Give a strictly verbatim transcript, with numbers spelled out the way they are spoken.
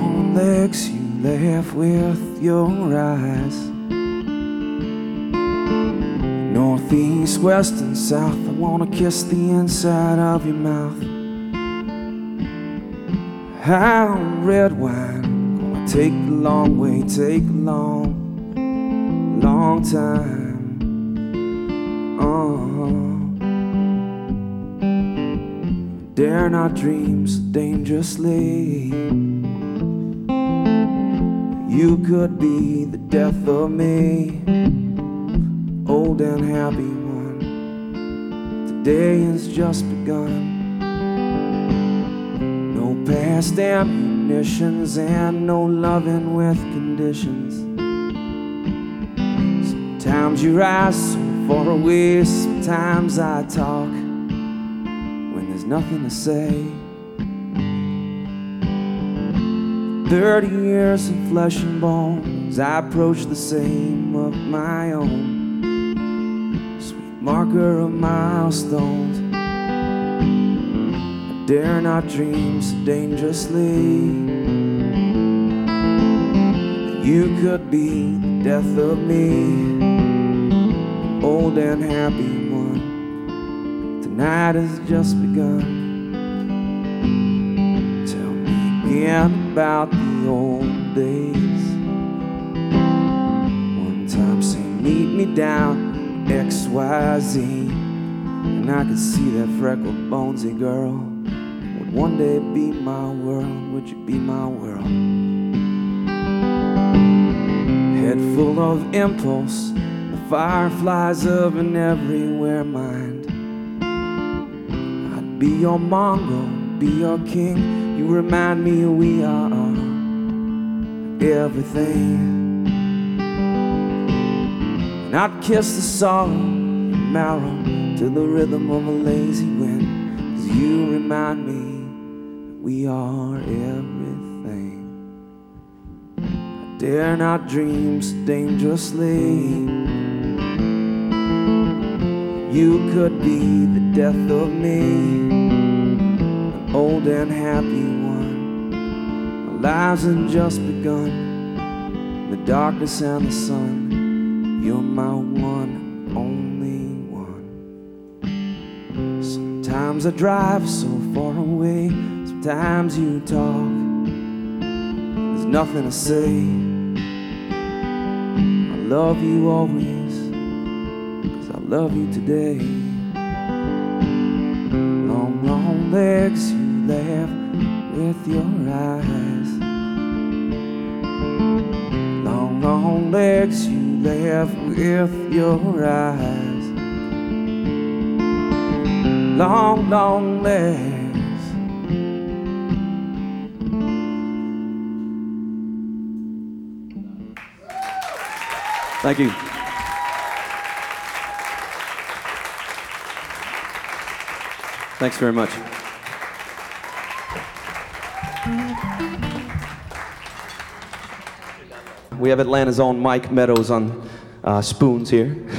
long legs, you laugh with your eyes. Northeast, west, and south, I wanna kiss the inside of your mouth. How red wine, gonna take the long way, take a long, long time. Uh-huh. Dare not dream so dangerously. You could be the death of me, old and happy one. Today has just begun. No past ammunitions and no loving with conditions. Sometimes your eyes so far away, sometimes I talk when there's nothing to say. Thirty years of flesh and bones, I approach the same of my own. Sweet marker of milestones, I dare not dream so dangerously. You could be the death of me, old and happy one. Tonight has just begun. Tell me again about the old days. One time say meet me down X Y Z, and I could see that freckled bonesy girl would one day be my world. Would you be my world? Head full of impulse, the fireflies of an everywhere mind. I'd be your Mongo, be your king. You remind me we are everything. And I'd kiss the sorrow and marrow to the rhythm of a lazy wind, 'cause you remind me that we are everything. I dare not dream so dangerously. You could be the death of me, an old and happy one. Our lives have just begun, the darkness and the sun. You're my one, only one. Sometimes I drive so far away, sometimes you talk, there's nothing to say. I love you always, 'cause I love you today. Long, long legs, you laugh with your eyes. Long, long legs, you laugh with your eyes. Long, long legs. Thank you. Thanks very much. We have Atlanta's own Mike Meadows on uh, spoons here.